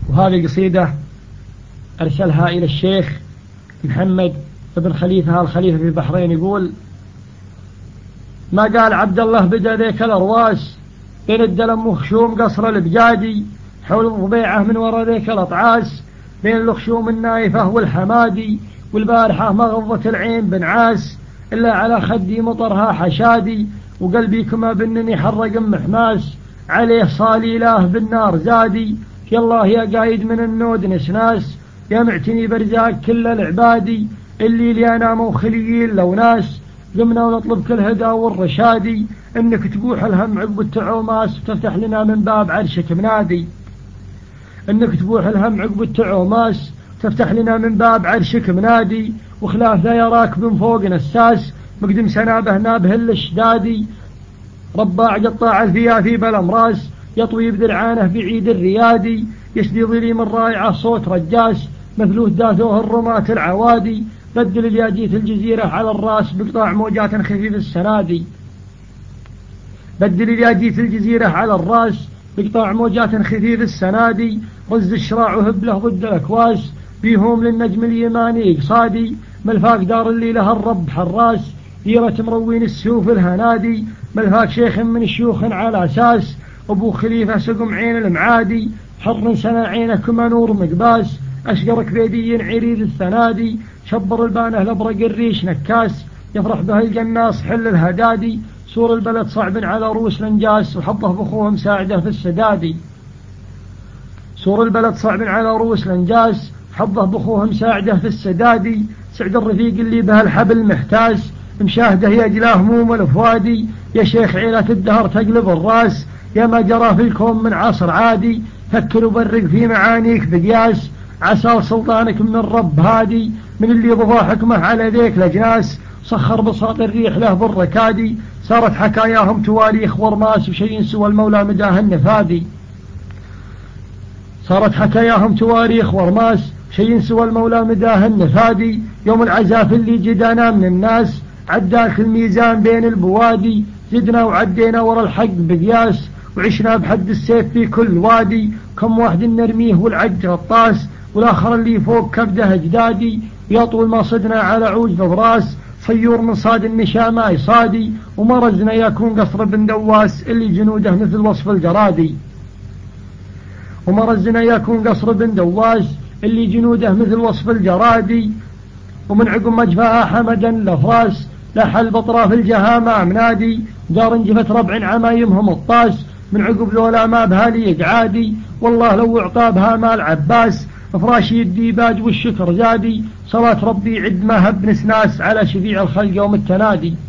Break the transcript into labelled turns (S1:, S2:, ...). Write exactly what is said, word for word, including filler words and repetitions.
S1: وهذه قصيدة أرسلها إلى الشيخ محمد بن خليفة الخليفة في البحرين، يقول: ما قال عبد الله بدا ذيك الأرواس بين الدلم وخشوم قصر البجادي، حول الضبيعة من وراء ذيك الأطعاس، بين الخشوم النايفة والحمادي، والبارحة ما غضت العين بنعاس إلا على خدي مطرها حشادي، وقلبي كما بنني حرق محماس عليه صالي له بالنار زادي. يالله يا قايد من النود نسناس، يا معتني برزاق كل العبادي، اللي ليانا موخليين لو ناس، قمنا ونطلب كل هدى والرشادي، انك تبوح الهم عقب التعوماس وتفتح لنا من باب عرشك منادي، انك تبوح الهم عقب التعوماس تفتح لنا من باب عرشك منادي، وخلاف ذا يراك من فوق نساس، مقدم سنابه نابه الاشدادي، رباع قطاع الفيا في بالامراس، يطوي بدرعانه بعيد الريادي، يسدي ظلي من رائعه صوت رجاس، مثلوه داثوه الرماة العوادي، بدل الياجيت الجزيرة على الراس بقطاع موجات خفيف السنادي، بدل الياجيت الجزيرة على الراس بقطاع موجات خفيف السنادي، رز الشراع وهبله ضد الأكواس، بيهم للنجم اليماني قصادي، ملفاك دار اللي لها الرب حراس، ديرة مروين السيوف الهنادي، ملفاك شيخ من شيوخ على أساس، أبو خليفة سقم عين المعادي، حر سنا عينك ما نور مقباس، أشقرك بيدي عريض الثنادي، شبر البانه لبرق الريش نكاس، يفرح به القناص حل الهدادي، سور البلد صعب على روس الانجاس، وحطه بأخوه مساعده في السدادي، سور البلد صعب على روس الانجاس، حظه بأخوه مساعده في السدادي، سعد الرفيق اللي به الحبل محتاس، مشاهده يجلى هموم الافوادي، يا شيخ عيلة الدهر تقلب الراس، يا ما جرى في الكون من عصر عادي، فكر وبرق في معانيك بقياس، عسى سلطانك من الرب هادي، من اللي ضفى حكمه على ذيك الأجناس، سخر بساط الريح له بالركادي، صارت حكاياهم تواريخ ورماس، وشيء سوى المولى مداه النفادي، صارت حكاياهم تواريخ ورماس، شيء سوى المولى مداه النفادي، يوم العزاف اللي جدانا من الناس، عداك الميزان بين البوادي، زدنا وعدينا ورا الحق بقياس، وعشنا بحد السيف في كل وادي، كم واحد نرميه والعج غطاس، والآخر اللي فوق كبده جدادي، يطول ما صدنا على عوج براس، صيور من صاد النشا ما يصادي، ومرزنا يكون قصر بن دواس اللي جنوده مثل وصف الجرادي، ومرزنا يكون قصر بن دواس اللي جنوده مثل وصف الجرادي، ومن عقب مجفاها حمدا لفراس، لحل بطراف الجهامة منادي، دار انجفت ربع عمايمهم الطاس، من عقب ذولا ما بهالي يقعادي، والله لو اعطابها مال عباس، فراشي الديباج والشكر زادي، صلاة ربي عد ما هب نسناس على شفيع الخلق يوم التنادي.